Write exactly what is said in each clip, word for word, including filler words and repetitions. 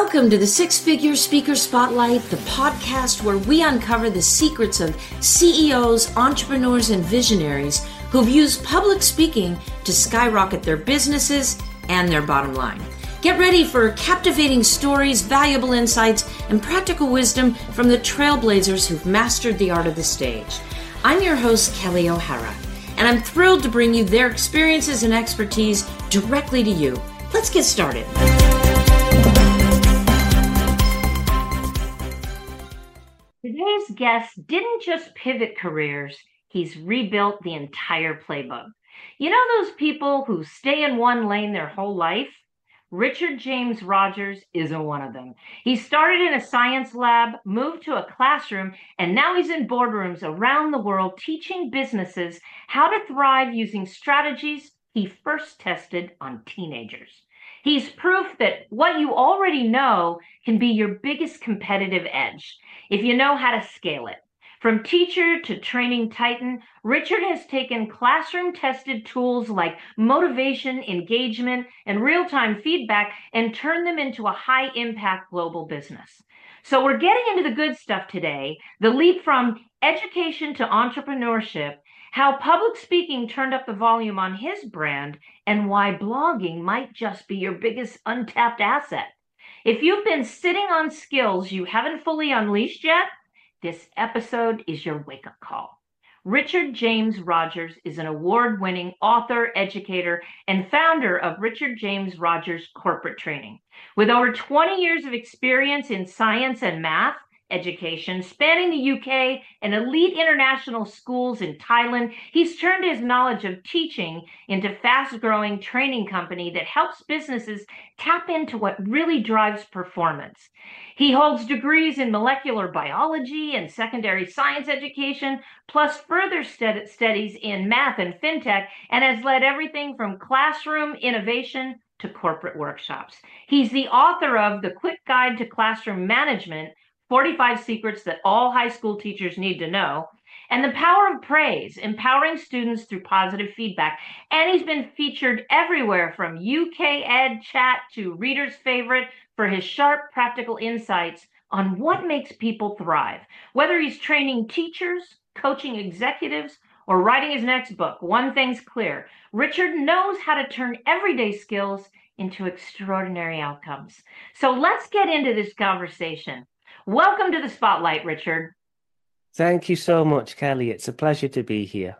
Welcome to the Six Figure Speaker Spotlight, the podcast where we uncover the secrets of C E Os, entrepreneurs, and visionaries who've used public speaking to skyrocket their businesses and their bottom line. Get ready for captivating stories, valuable insights, and practical wisdom from the trailblazers who've mastered the art of the stage. I'm your host, Kelly O'Hara, and I'm thrilled to bring you their experiences and expertise directly to you. Let's get started. Today's guest didn't just pivot careers, he's rebuilt the entire playbook. You know those people who stay in one lane their whole life? Richard James Rogers isn't one of them. He started in a science lab, moved to a classroom, and now he's in boardrooms around the world teaching businesses how to thrive using strategies he first tested on teenagers. He's proof that what you already know can be your biggest competitive edge if you know how to scale it. From teacher to training titan, Richard has taken classroom-tested tools like motivation, engagement, and real-time feedback and turned them into a high-impact global business. So we're getting into the good stuff today, the leap from education to entrepreneurship, how public speaking turned up the volume on his brand, and why blogging might just be your biggest untapped asset. If you've been sitting on skills you haven't fully unleashed yet, this episode is your wake-up call. Richard James Rogers is an award-winning author, educator, and founder of Richard James Rogers Corporate Training. With over twenty years of experience in science and math education, spanning the U K and elite international schools in Thailand, he's turned his knowledge of teaching into a fast-growing training company that helps businesses tap into what really drives performance. He holds degrees in molecular biology and secondary science education, plus further stud- studies in math and fintech, and has led everything from classroom innovation to corporate workshops. He's the author of The Quick Guide to Classroom Management, forty-five Secrets That All High School Teachers Need to Know, and The Power of Praise, Empowering Students Through Positive Feedback. And he's been featured everywhere from U K Ed Chat to Reader's Favorite for his sharp, practical insights on what makes people thrive. Whether he's training teachers, coaching executives, or writing his next book, one thing's clear: Richard knows how to turn everyday skills into extraordinary outcomes. So let's get into this conversation. Welcome to the Spotlight, Richard. Thank you so much, Kelly. It's a pleasure to be here.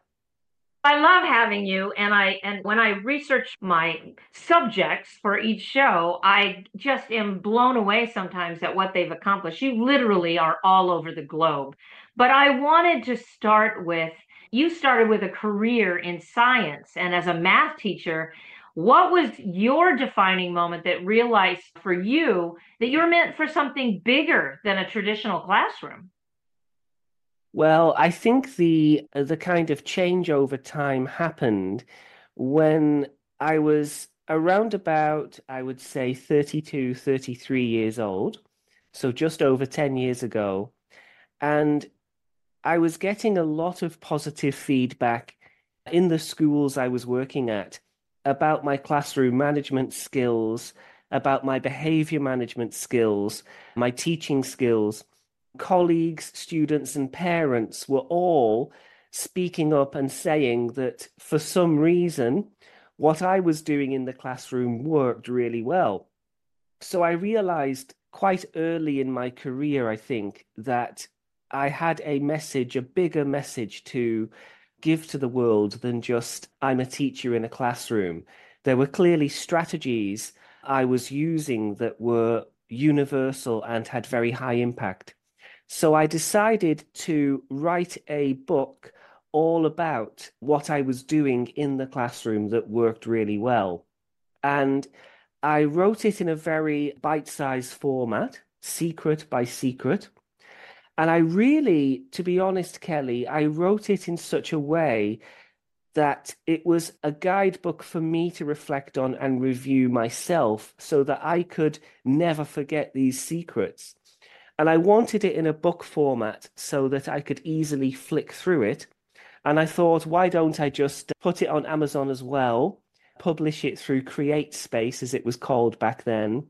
I love having you, and I and when I research my subjects for each show, I just am blown away sometimes at what they've accomplished. You literally are all over the globe. But I wanted to start with, you started with a career in science, and as a math teacher, what was your defining moment that realized for you that you were meant for something bigger than a traditional classroom? Well, I think the the kind of change over time happened when I was around about, I would say, thirty-two, thirty-three years old, so just over ten years ago. And I was getting a lot of positive feedback in the schools I was working at about my classroom management skills, about my behavior management skills, my teaching skills. Colleagues, students, and parents were all speaking up and saying that for some reason, what I was doing in the classroom worked really well. So I realized quite early in my career, I think, that I had a message, a bigger message to give to the world than just I'm a teacher in a classroom. There were clearly strategies I was using that were universal and had very high impact. So I decided to write a book all about what I was doing in the classroom that worked really well. And I wrote it in a very bite-sized format, secret by secret. And I really, to be honest, Kelly, I wrote it in such a way that it was a guidebook for me to reflect on and review myself so that I could never forget these secrets. And I wanted it in a book format so that I could easily flick through it. And I thought, why don't I just put it on Amazon as well, publish it through CreateSpace, as it was called back then,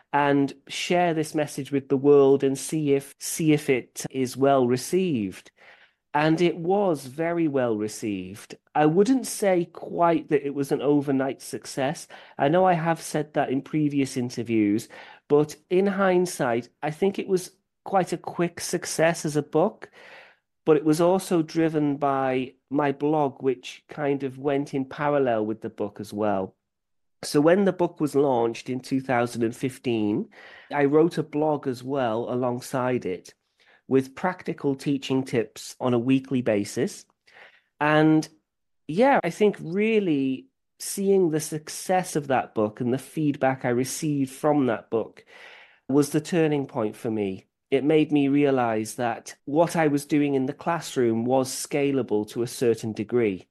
and share this message with the world and see if see if it is well received. And it was very well received. I wouldn't say quite that it was an overnight success. I know I have said that in previous interviews, but in hindsight, I think it was quite a quick success as a book, but it was also driven by my blog, which kind of went in parallel with the book as well. So when the book was launched in two thousand fifteen, I wrote a blog as well alongside it with practical teaching tips on a weekly basis. And yeah, I think really seeing the success of that book and the feedback I received from that book was the turning point for me. It made me realize that what I was doing in the classroom was scalable to a certain degree.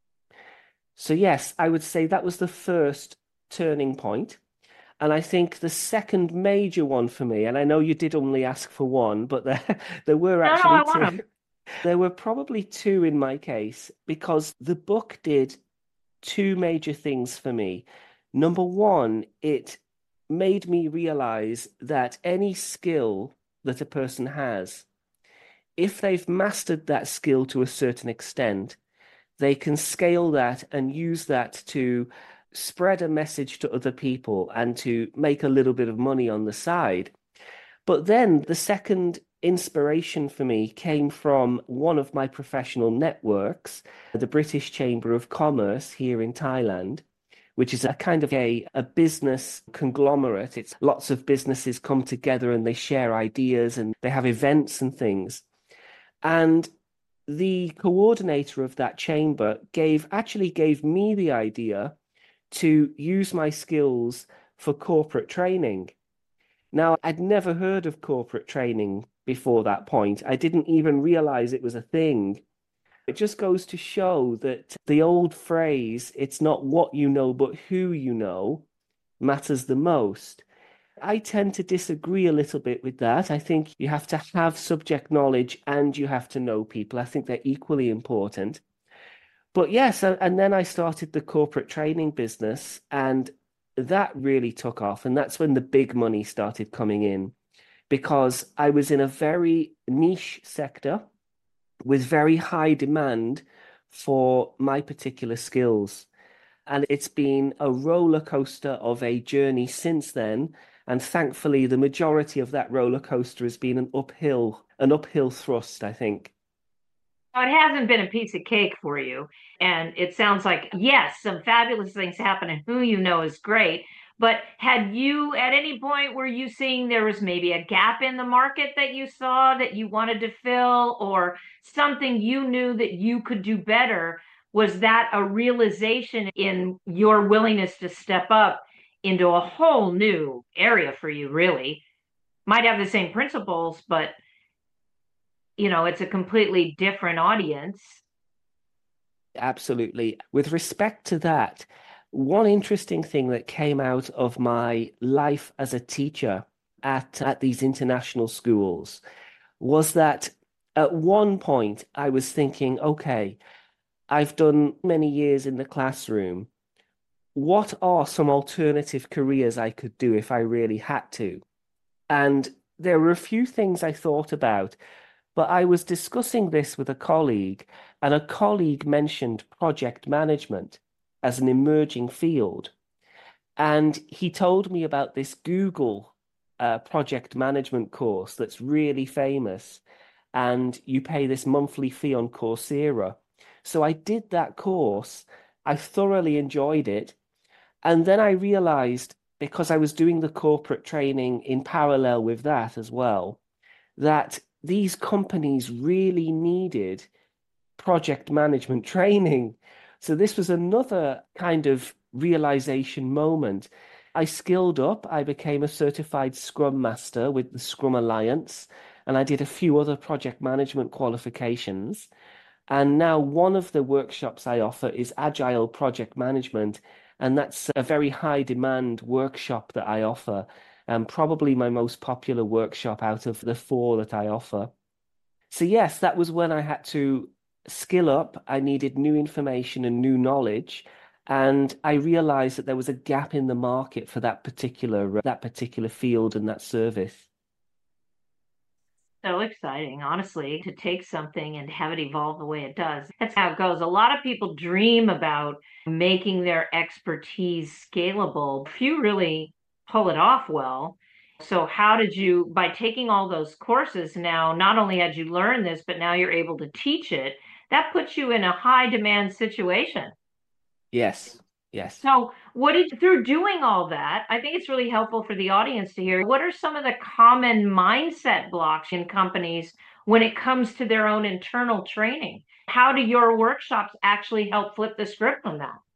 So, yes, I would say that was the first turning point. And I think the second major one for me, and I know you did only ask for one, but there, there were No, no, I actually want two. them. There were probably two in my case because the book did two major things for me. Number one, it made me realize that any skill that a person has, if they've mastered that skill to a certain extent, they can scale that and use that to spread a message to other people and to make a little bit of money on the side. But then the second inspiration for me came from one of my professional networks, the British Chamber of Commerce here in Thailand, which is a kind of a, a business conglomerate. It's lots of businesses come together and they share ideas and they have events and things. And the coordinator of that chamber gave actually gave me the idea to use my skills for corporate training. Now, I'd never heard of corporate training before that point. I didn't even realize it was a thing. It just goes to show that the old phrase, it's not what you know, but who you know, matters the most. I tend to disagree a little bit with that. I think you have to have subject knowledge and you have to know people. I think they're equally important. But yes, and, and then I started the corporate training business, and that really took off. And that's when the big money started coming in because I was in a very niche sector with very high demand for my particular skills. And it's been a roller coaster of a journey since then. And thankfully, the majority of that roller coaster has been an uphill, an uphill thrust, I think. It hasn't been a piece of cake for you. And it sounds like, yes, some fabulous things happen, and who you know is great. But had you at any point were you seeing there was maybe a gap in the market that you saw that you wanted to fill, or something you knew that you could do better? Was that a realization in your willingness to step up into a whole new area for you, really? Might have the same principles, but you know, it's a completely different audience. Absolutely. With respect to that, one interesting thing that came out of my life as a teacher at, at these international schools was that at one point I was thinking, okay, I've done many years in the classroom. What are some alternative careers I could do if I really had to? And there were a few things I thought about, but I was discussing this with a colleague, and a colleague mentioned project management as an emerging field. And he told me about this Google uh, project management course that's really famous, and you pay this monthly fee on Coursera. So I did that course. I thoroughly enjoyed it. And then I realized, because I was doing the corporate training in parallel with that as well, that these companies really needed project management training. So this was another kind of realization moment. I skilled up. I became a certified Scrum Master with the Scrum Alliance, and I did a few other project management qualifications. And now one of the workshops I offer is Agile Project Management, and that's a very high demand workshop that I offer, and probably my most popular workshop out of the four that I offer. So yes, that was when I had to skill up. I needed new information and new knowledge. And I realized that there was a gap in the market for that particular that particular field and that service. So exciting, honestly, to take something and have it evolve the way it does. That's how it goes. A lot of people dream about making their expertise scalable. Few really pull it off well. So, how did you, by taking all those courses now, not only had you learned this, but now you're able to teach it? That puts you in a high demand situation. Yes, yes. So, what did through doing all that, I think it's really helpful for the audience to hear what are some of the common mindset blocks in companies when it comes to their own internal training? How do your workshops actually help flip the script on that?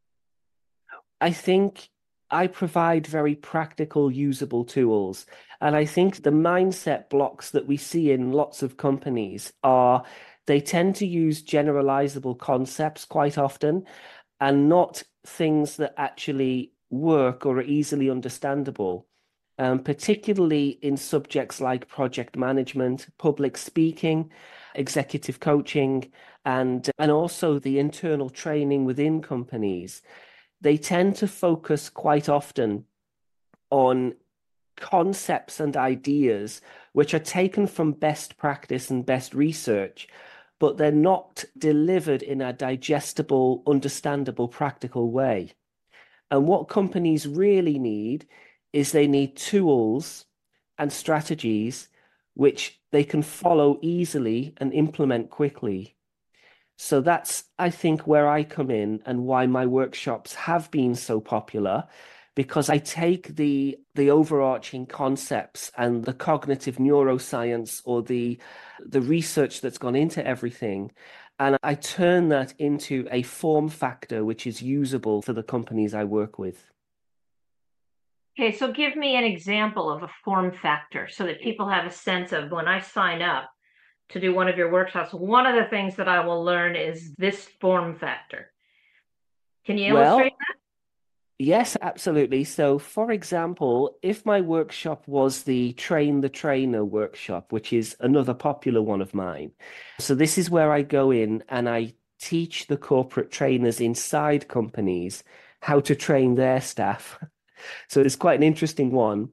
I think I provide very practical, usable tools. And I think the mindset blocks that we see in lots of companies are they tend to use generalizable concepts quite often and not things that actually work or are easily understandable. Um, particularly in subjects like project management, public speaking, executive coaching, and and also the internal training within companies. They tend to focus quite often on concepts and ideas which are taken from best practice and best research, but they're not delivered in a digestible, understandable, practical way. And what companies really need is they need tools and strategies which they can follow easily and implement quickly. So that's, I think, where I come in and why my workshops have been so popular, because I take the the overarching concepts and the cognitive neuroscience or the the research that's gone into everything, and I turn that into a form factor which is usable for the companies I work with. Okay, so give me an example of a form factor so that people have a sense of when I sign up to do one of your workshops, one of the things that I will learn is this form factor. Can you illustrate Well, yes, absolutely. So, for example, if my workshop was the Train the Trainer workshop, which is another popular one of mine. So, this is where I go in and I teach the corporate trainers inside companies how to train their staff. So, it's quite an interesting one.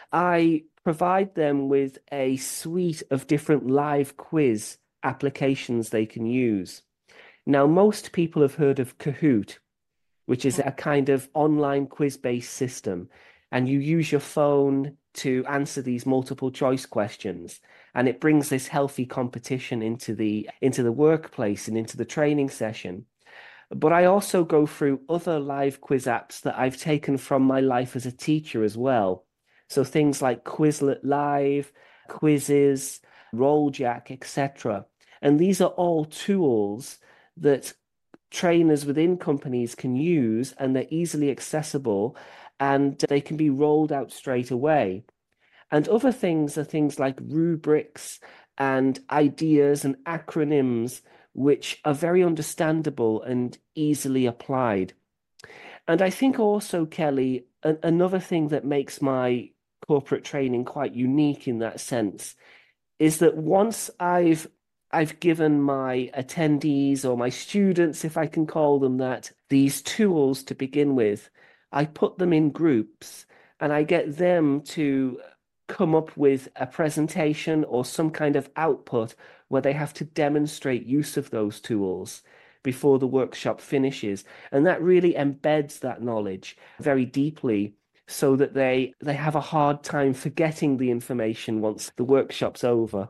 I provide them with a suite of different live quiz applications they can use. Now, most people have heard of Kahoot, which is that? a kind of online quiz-based system. And you use your phone to answer these multiple choice questions. And it brings this healthy competition into the into the workplace and into the training session. But I also go through other live quiz apps that I've taken from my life as a teacher as well. So things like Quizlet Live, Quizzes, Rolljack, et cetera. And these are all tools that trainers within companies can use, and they're easily accessible and they can be rolled out straight away. And other things are things like rubrics and ideas and acronyms, which are very understandable and easily applied. And I think also, Kelly, a- another thing that makes my corporate training quite unique in that sense is that once I've I've given my attendees or my students, if I can call them that, these tools to begin with, I put them in groups and I get them to come up with a presentation or some kind of output where they have to demonstrate use of those tools before the workshop finishes. And that really embeds that knowledge very deeply so that they they have a hard time forgetting the information once the workshop's over.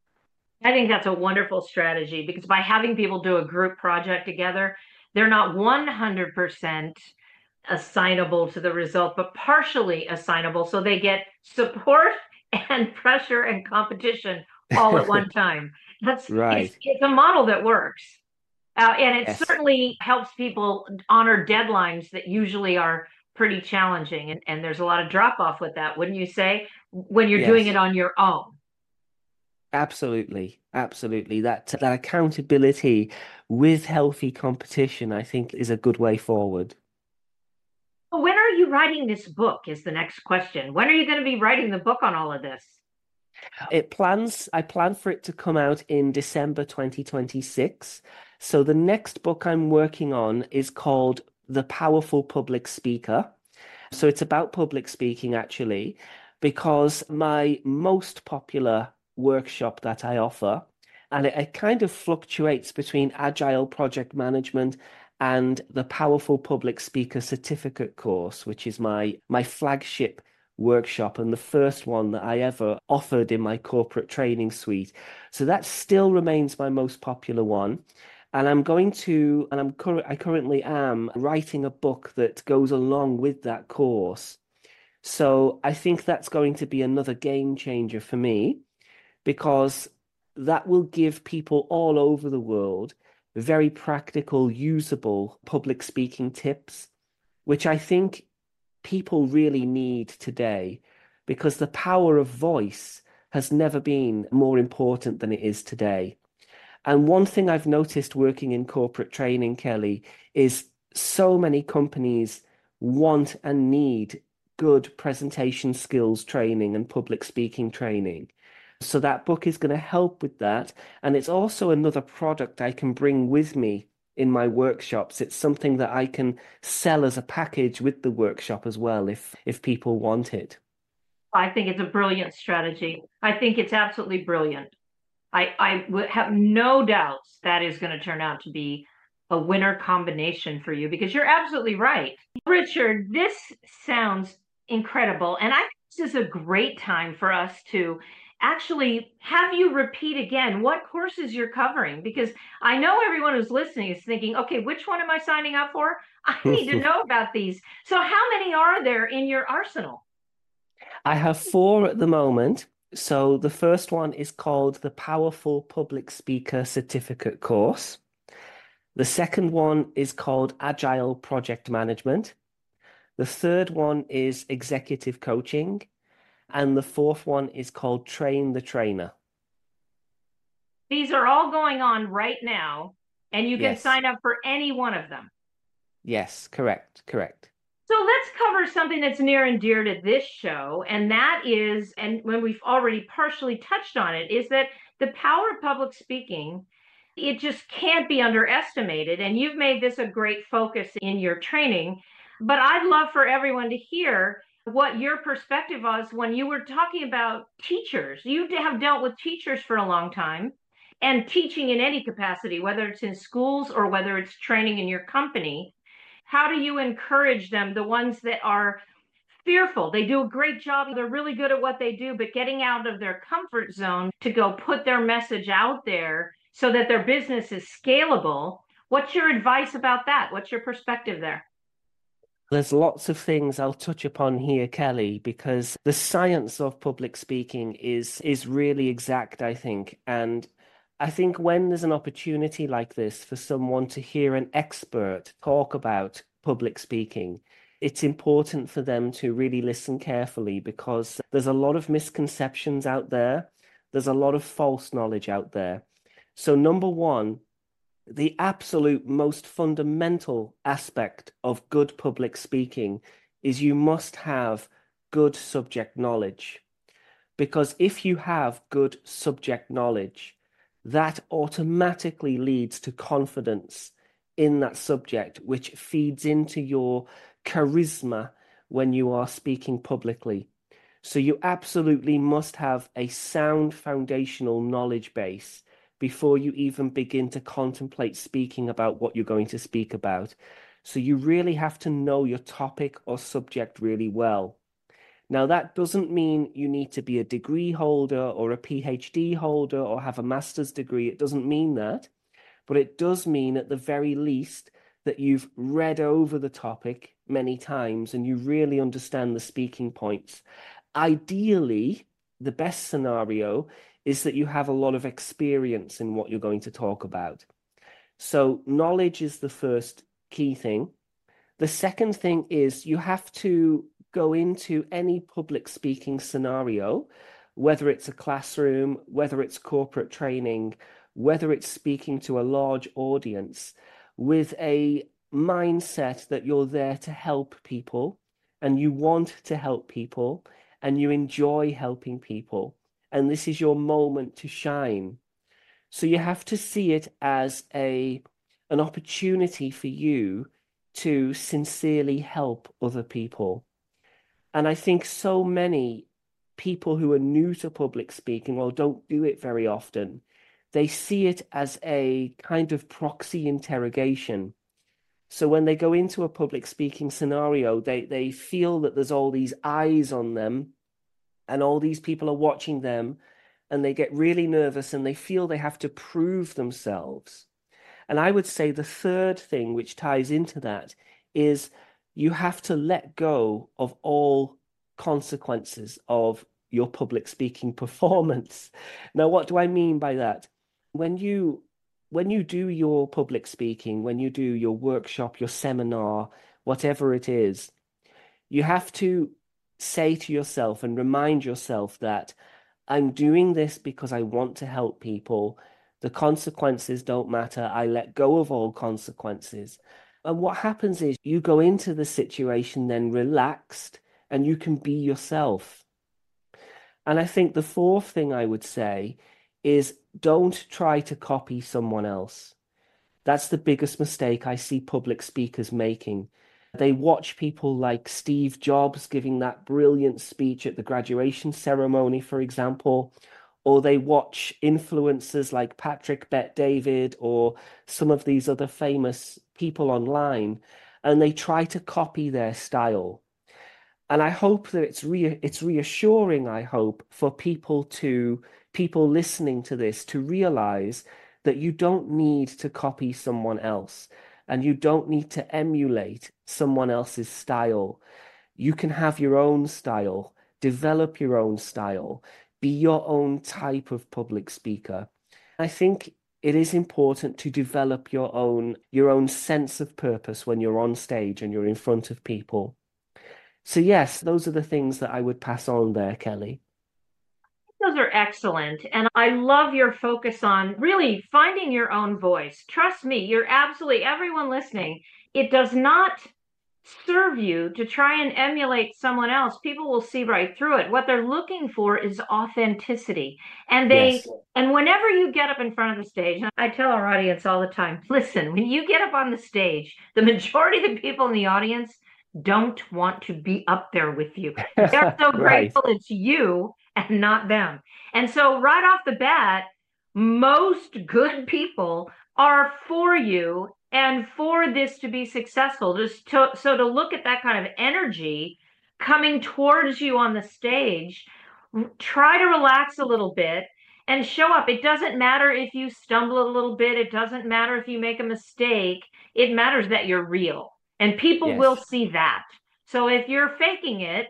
I think that's a wonderful strategy because by having people do a group project together, they're not one hundred percent assignable to the result, but partially assignable. So they get support and pressure and competition all at one time. That's it's Right. it's a model that works. Uh, and it Yes. certainly helps people honor deadlines that usually are pretty challenging. And, and there's a lot of drop off with that, wouldn't you say, when you're doing it Yes. on your own? Absolutely. Absolutely. That that accountability with healthy competition, I think, is a good way forward. When are you writing this book? Is the next question. When are you going to be writing the book on all of this? It plans, I plan for it to come out in December twenty twenty-six. So the next book I'm working on is called The Powerful Public Speaker. So it's about public speaking actually, because my most popular workshop that I offer, and it, it kind of fluctuates between Agile Project Management and the Powerful Public Speaker Certificate course, which is my my flagship workshop and the first one that I ever offered in my corporate training suite. So that still remains my most popular one. And I'm going to, and I'm cur I currently am writing a book that goes along with that course. So I think that's going to be another game changer for me because that will give people all over the world very practical, usable public speaking tips, which I think people really need today because the power of voice has never been more important than it is today. And one thing I've noticed working in corporate training, Kelly, is so many companies want and need good presentation skills training and public speaking training. So that book is going to help with that. And it's also another product I can bring with me in my workshops. It's something that I can sell as a package with the workshop as well if if people want it. I think it's a brilliant strategy. I think it's absolutely brilliant. I, I would have no doubts that is going to turn out to be a winner combination for you because you're absolutely right. Richard, this sounds incredible. And I think this is a great time for us to actually have you repeat again what courses you're covering because I know everyone who's listening is thinking, okay, which one am I signing up for? I need to know about these. So, how many are there in your arsenal? I have four at the moment. So the first one is called the Powerful Public Speaker Certificate course. The second one is called Agile Project Management. The third one is Executive Coaching. And the fourth one is called Train the Trainer. These are all going on right now, and you can Yes, sign up for any one of them. yes, correct, correct. So let's cover something that's near and dear to this show, and that is, and when we've already partially touched on it, is that the power of public speaking, it just can't be underestimated. And you've made this a great focus in your training. But I'd love for everyone to hear what your perspective was when you were talking about teachers. You have dealt with teachers for a long time and teaching in any capacity, whether it's in schools or whether it's training in your company. How do you encourage them, the ones that are fearful? They do a great job, they're really good at what they do, but getting out of their comfort zone to go put their message out there so that their business is scalable. What's your advice about that? What's your perspective there? There's lots of things I'll touch upon here, Kelly, because the science of public speaking is is really exact, I think. And I think when there's an opportunity like this for someone to hear an expert talk about public speaking, it's important for them to really listen carefully because there's a lot of misconceptions out there. There's a lot of false knowledge out there. So number one, the absolute most fundamental aspect of good public speaking is you must have good subject knowledge. Because if you have good subject knowledge, that automatically leads to confidence in that subject, which feeds into your charisma when you are speaking publicly. So you absolutely must have a sound foundational knowledge base before you even begin to contemplate speaking about what you're going to speak about. So you really have to know your topic or subject really well. Now, that doesn't mean you need to be a degree holder or a PhD holder or have a master's degree. It doesn't mean that. But it does mean, at the very least, that you've read over the topic many times and you really understand the speaking points. Ideally, the best scenario is that you have a lot of experience in what you're going to talk about. So, knowledge is the first key thing. The second thing is you have to go into any public speaking scenario, whether it's a classroom, whether it's corporate training, whether it's speaking to a large audience, with a mindset that you're there to help people and you want to help people and you enjoy helping people. And this is your moment to shine. So you have to see it as a an opportunity for you to sincerely help other people. And I think so many people who are new to public speaking or don't do it very often, they see it as a kind of proxy interrogation. So when they go into a public speaking scenario, they, they feel that there's all these eyes on them and all these people are watching them, and they get really nervous and they feel they have to prove themselves. And I would say the third thing which ties into that is you have to let go of all consequences of your public speaking performance. Now, what do I mean by that? When you when you do your public speaking, when you do your workshop, your seminar, whatever it is, you have to say to yourself and remind yourself that I'm doing this because I want to help people. The consequences don't matter. I let go of all consequences. And what happens is you go into the situation then relaxed and you can be yourself. And I think the fourth thing I would say is don't try to copy someone else. That's the biggest mistake I see public speakers making. They watch people like Steve Jobs giving that brilliant speech at the graduation ceremony, for example, or they watch influencers like Patrick Bet-David or some of these other famous people online, and they try to copy their style. And I hope that it's re it's reassuring, I hope, for people to people listening to this to realize that you don't need to copy someone else and you don't need to emulate someone else's style. You can have your own style, develop your own style, be your own type of public speaker. I think it is important to develop your own your own sense of purpose when you're on stage and you're in front of people. So yes, those are the things that I would pass on there, Kelly. Those are excellent. And I love your focus on really finding your own voice. Trust me, you're absolutely, everyone listening, it does not serve you to try and emulate someone else. People will see right through it. What they're looking for is authenticity. And they, Yes. and whenever you get up in front of the stage, and I tell our audience all the time, listen, when you get up on the stage, the majority of the people in the audience don't want to be up there with you. They're so Right. grateful it's you and not them. And so, right off the bat, most good people are for you and for this to be successful. Just to, so to look at that kind of energy coming towards you on the stage, try to relax a little bit and show up. It doesn't matter if you stumble a little bit, it doesn't matter if you make a mistake. It matters that you're real, and people will Yes. see that. So if you're faking it,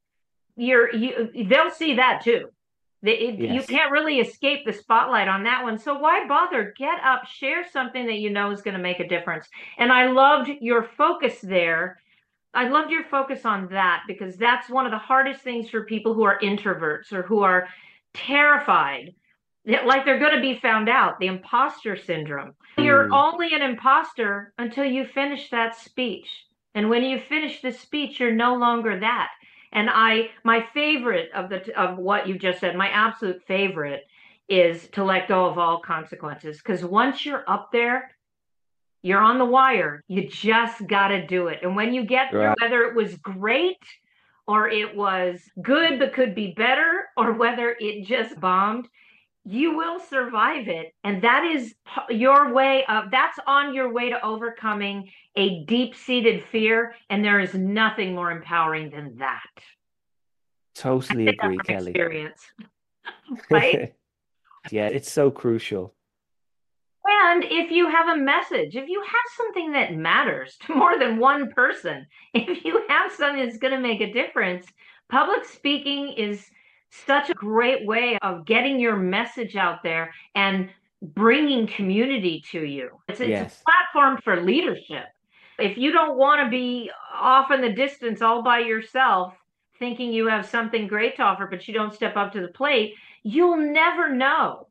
you're you they'll see that too. It, you Yes. can't really escape the spotlight on that one. So why bother? Get up, share something that you know is going to make a difference. And I loved your focus there. I loved your focus on that because that's one of the hardest things for people who are introverts or who are terrified, like they're going to be found out, the imposter syndrome. You're Mm. only an imposter until you finish that speech. And when you finish the speech, you're no longer that. And I, my favorite of the of what you just said, my absolute favorite is to let go of all consequences. Because once you're up there, you're on the wire. You just got to do it. And when you get through, Right. whether it was great or it was good but could be better, or whether it just bombed, you will survive it. And that is your way of, that's on your way to overcoming a deep seated fear. And there is nothing more empowering than that. I Totally think that agree, from Kelly. experience, right? Yeah, it's so crucial. And if you have a message, if you have something that matters to more than one person, if you have something that's going to make a difference, public speaking is such a great way of getting your message out there and bringing community to you. It's, it's a Yes. platform for leadership. If you don't want to be off in the distance all by yourself, thinking you have something great to offer, but you don't step up to the plate, you'll never know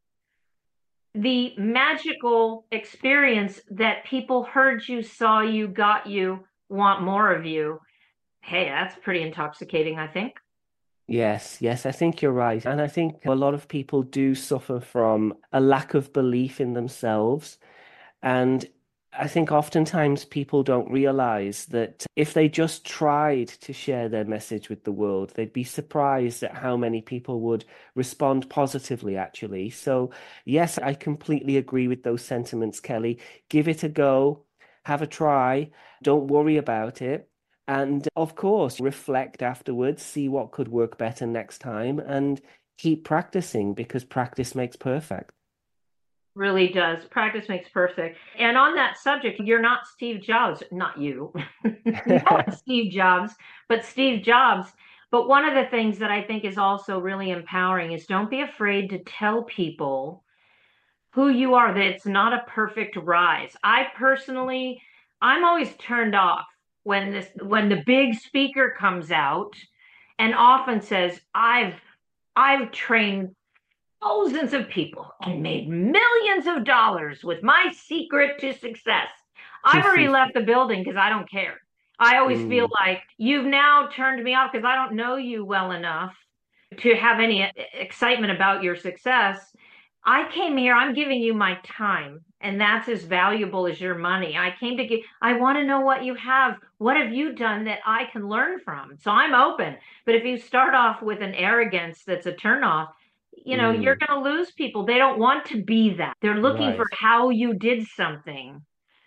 the magical experience that people heard you, saw you, got you, want more of you. Hey, that's pretty intoxicating, I think. Yes, yes, I think you're right. And I think a lot of people do suffer from a lack of belief in themselves. And I think oftentimes people don't realize that if they just tried to share their message with the world, they'd be surprised at how many people would respond positively, actually. So, yes, I completely agree with those sentiments, Kelly. Give it a go, have a try, don't worry about it. And of course, reflect afterwards, see what could work better next time, and keep practicing because practice makes perfect. Really does. Practice makes perfect. And on that subject, you're not Steve Jobs, not you. No one's Steve Jobs, but Steve Jobs. But one of the things that I think is also really empowering is don't be afraid to tell people who you are, that it's not a perfect rise. I personally, I'm always turned off when this when the big speaker comes out and often says, I've I've trained thousands of people and made millions of dollars with my secret to success. I've already left the building because I don't care. I always feel Mm, like you've now turned me off because I don't know you well enough to have any excitement about your success. I came here, I'm giving you my time, and that's as valuable as your money. I came to get, I want to know what you have. What have you done that I can learn from? So I'm open. But if you start off with an arrogance that's a turnoff, you know, you're mm, going to lose people. They don't want to be that. They're looking for right. how you did something,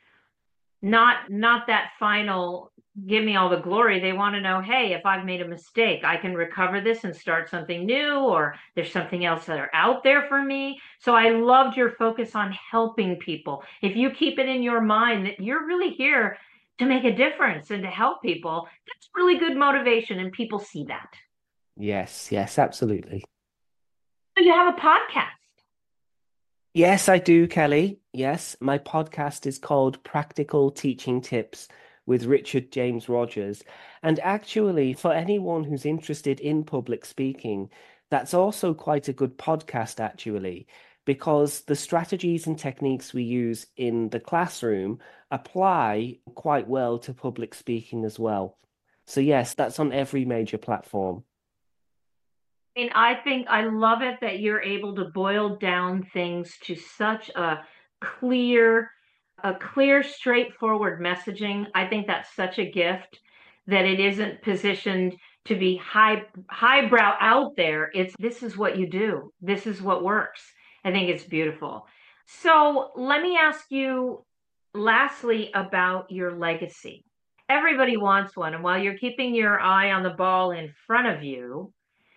not not that final give me all the glory. They want to know, hey, if I've made a mistake, I can recover this and start something new, or there's something else that are out there for me. So I loved your focus on helping people. If you keep it in your mind that you're really here to make a difference and to help people, that's really good motivation, and people see that. Yes, yes, absolutely. So you have a podcast. Yes, I do, Kelly. Yes, my podcast is called Practical Teaching Tips with Richard James Rogers. And actually, for anyone who's interested in public speaking, that's also quite a good podcast, actually, because the strategies and techniques we use in the classroom apply quite well to public speaking as well. So, yes, that's on every major platform. I mean, I think I love it that you're able to boil down things to such a clear, a clear, straightforward messaging. I think that's such a gift that it isn't positioned to be high, highbrow out there. It's this is what you do. This is what works. I think it's beautiful. So let me ask you lastly about your legacy. Everybody wants one. And while you're keeping your eye on the ball in front of you,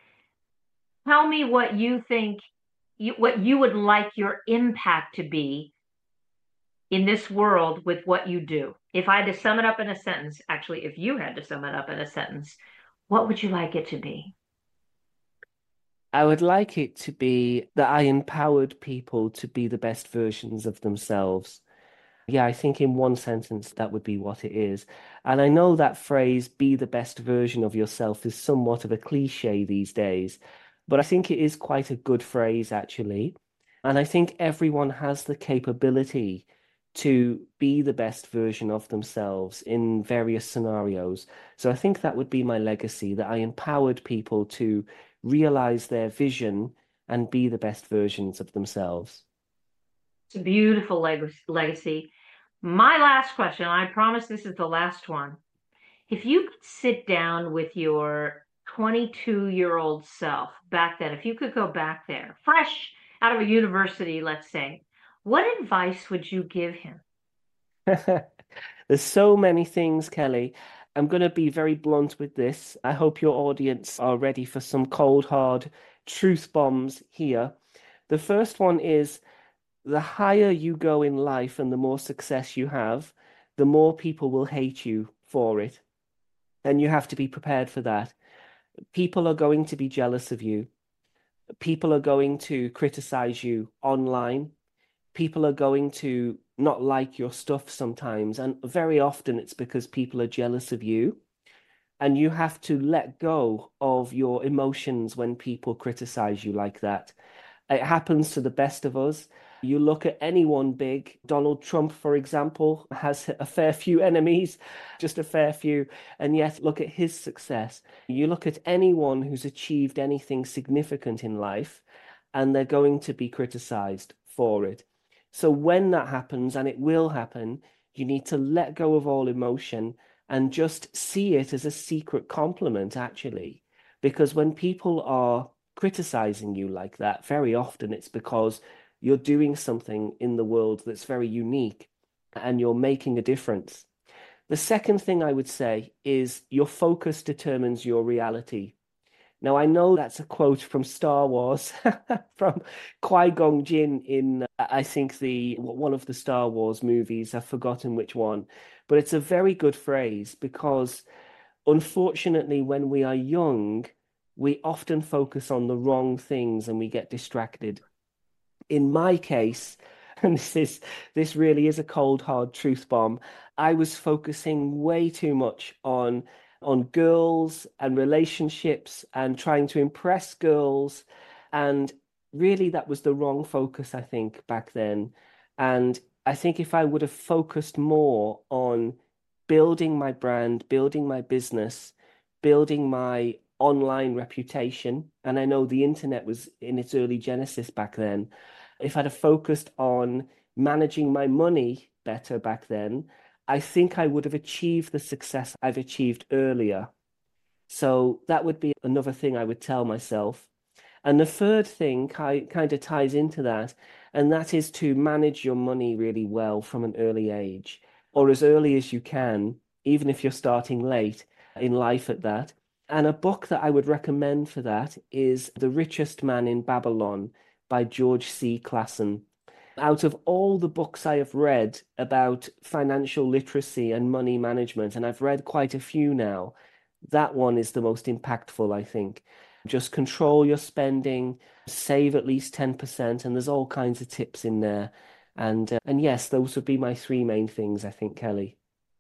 tell me what you think you, what you would like your impact to be in this world with what you do. If I had to sum it up in a sentence, actually, if you had to sum it up in a sentence, what would you like it to be? I would like it to be that I empowered people to be the best versions of themselves. Yeah, I think in one sentence that would be what it is. And I know that phrase, be the best version of yourself, is somewhat of a cliche these days, but I think it is quite a good phrase, actually. And I think everyone has the capability to be the best version of themselves in various scenarios. So I think that would be my legacy, that I empowered people to realize their vision and be the best versions of themselves. It's a beautiful leg- legacy. My last question, I promise this is the last one. If you could sit down with your twenty-two year old self back then, if you could go back there, fresh out of a university, let's say, what advice would you give him? There's so many things, Kelly. I'm going to be very blunt with this. I hope your audience are ready for some cold, hard truth bombs here. The first one is the higher you go in life and the more success you have, the more people will hate you for it. And you have to be prepared for that. People are going to be jealous of you. People are going to criticize you online. People are going to not like your stuff sometimes. And very often it's because people are jealous of you. And you have to let go of your emotions when people criticize you like that. It happens to the best of us. You look at anyone big, Donald Trump, for example, has a fair few enemies, just a fair few, and yet look at his success. You look at anyone who's achieved anything significant in life, and they're going to be criticized for it. So when that happens, and it will happen, You need to let go of all emotion and just see it as a secret compliment, actually. Because when people are criticizing you like that, very often it's because you're doing something in the world that's very unique and you're making a difference. The second thing I would say is your focus determines your reality. Now, I know that's a quote from Star Wars, from Qui-Gon Jinn in, uh, I think, the one of the Star Wars movies. I've forgotten which one, but it's a very good phrase because unfortunately, when we are young, we often focus on the wrong things and we get distracted. In my case, and this is this really is a cold hard truth bomb, I was focusing way too much on on girls and relationships and trying to impress girls, and really that was the wrong focus, I think, back then. And I think if I would have focused more on building my brand, building my business, building my online reputation, and I know the internet was in its early genesis back then, if I'd have focused on managing my money better back then, I think I would have achieved the success I've achieved earlier. So that would be another thing I would tell myself. And the third thing ki kind of ties into that, and that is to manage your money really well from an early age, or as early as you can, even if you're starting late in life at that. And a book that I would recommend for that is The Richest Man in Babylon by George C. Clason. Out of all the books I have read about financial literacy and money management, and I've read quite a few now, that one is the most impactful, I think. Just control your spending, save at least ten percent, and there's all kinds of tips in there. And uh, and yes, those would be my three main things, I think, Kelly.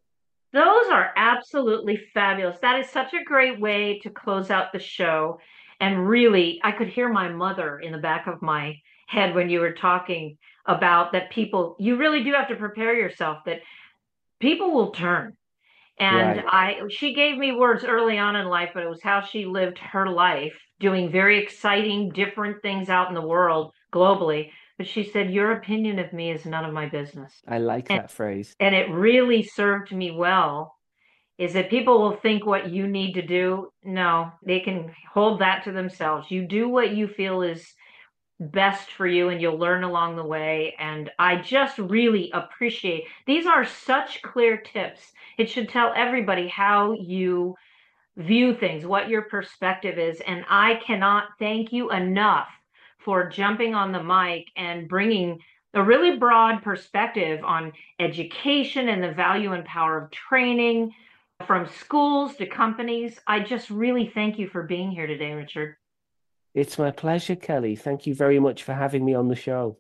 Those are absolutely fabulous. That is such a great way to close out the show. And really, I could hear my mother in the back of my head when you were talking about that people, you really do have to prepare yourself that people will turn. And Right. I, she gave me words early on in life, but it was how she lived her life, doing very exciting, different things out in the world globally. But she said, "Your opinion of me is none of my business." I like And that phrase. and it really served me well is that people will think what you need to do. No, they can hold that to themselves. You do what you feel is best for you and you'll learn along the way. And I just really appreciate these are such clear tips. It should tell everybody how you view things, what your perspective is. And I cannot thank you enough for jumping on the mic and bringing a really broad perspective on education and the value and power of training from schools to companies. I just really thank you for being here today, Richard. It's my pleasure, Kelly. Thank you very much for having me on the show.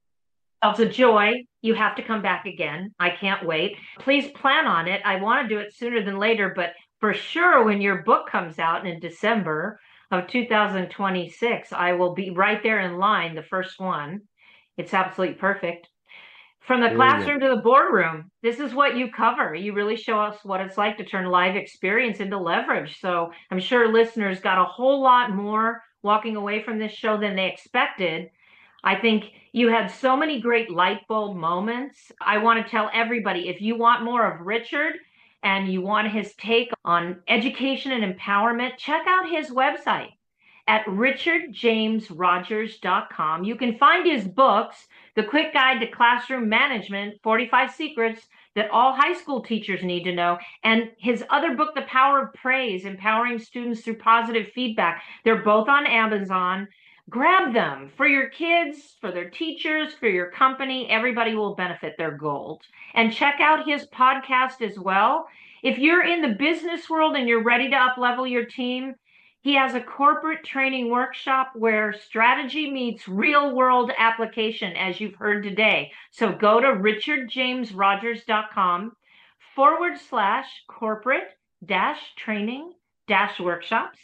It's a joy. You have to come back again. I can't wait. Please plan on it. I want to do it sooner than later, but for sure, when your book comes out in December of two thousand twenty-six, I will be right there in line, the first one. It's absolutely perfect. From the Brilliant. classroom to the boardroom, this is what you cover. You really show us what it's like to turn live experience into leverage. So I'm sure listeners got a whole lot more walking away from this show than they expected. I think you had so many great light bulb moments. I want to tell everybody if you want more of Richard and you want his take on education and empowerment, check out his website at richard james rogers dot com. You can find his books, The Quick Guide to Classroom Management, forty-five Secrets That All High School Teachers Need to Know, and his other book, The Power of Praise, Empowering Students Through Positive Feedback. They're both on Amazon. Grab them for your kids, for their teachers, for your company. Everybody will benefit. Their gold. And check out his podcast as well. If you're in the business world and you're ready to up level your team, he has a corporate training workshop where strategy meets real world application, as you've heard today. So go to richard james rogers dot com forward slash corporate dash training dash workshops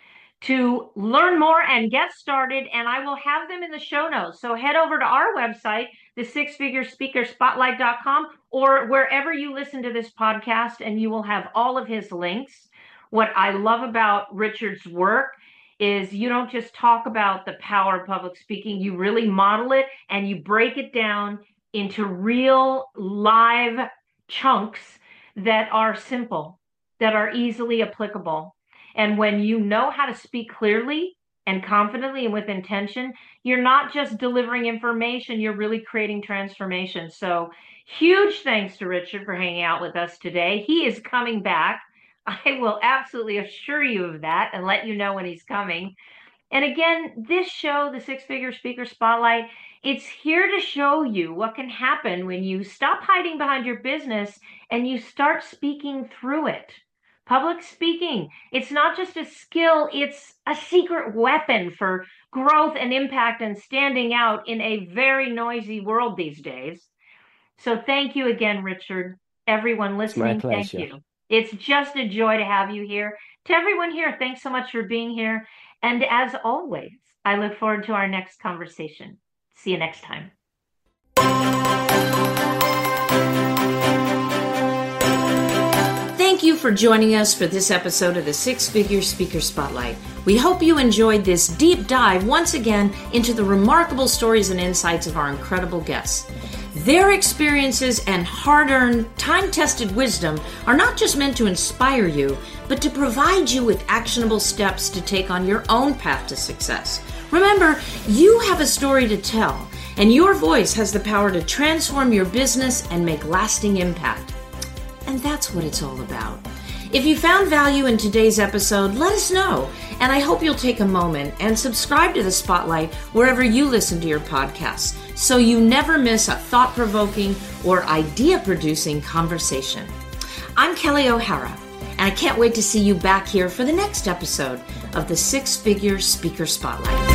to learn more and get started. And I will have them in the show notes. So head over to our website, the six figure speaker spotlight dot com, or wherever you listen to this podcast, and you will have all of his links. What I love about Richard's work is you don't just talk about the power of public speaking, you really model it and you break it down into real live chunks that are simple, that are easily applicable. And when you know how to speak clearly and confidently and with intention, you're not just delivering information, you're really creating transformation. So huge thanks to Richard for hanging out with us today. He is coming back. I will absolutely assure you of that and let you know when he's coming. And again, this show, the Six Figure Speaker Spotlight, it's here to show you what can happen when you stop hiding behind your business and you start speaking through it. Public speaking, it's not just a skill, it's a secret weapon for growth and impact and standing out in a very noisy world these days. So thank you again, Richard. Everyone listening, thank you. It's just a joy to have you here. To everyone here, thanks so much for being here. And as always, I look forward to our next conversation. See you next time. Thank you for joining us for this episode of the Six Figure Speaker Spotlight. We hope you enjoyed this deep dive once again into the remarkable stories and insights of our incredible guests. Their experiences and hard-earned, time-tested wisdom are not just meant to inspire you, but to provide you with actionable steps to take on your own path to success. Remember, you have a story to tell, and your voice has the power to transform your business and make lasting impact. And that's what it's all about. If you found value in today's episode, let us know. And I hope you'll take a moment and subscribe to the Spotlight wherever you listen to your podcasts, so you never miss a thought-provoking or idea-producing conversation. I'm Kelly O'Hara, and I can't wait to see you back here for the next episode of the Six Figure Speaker Spotlight.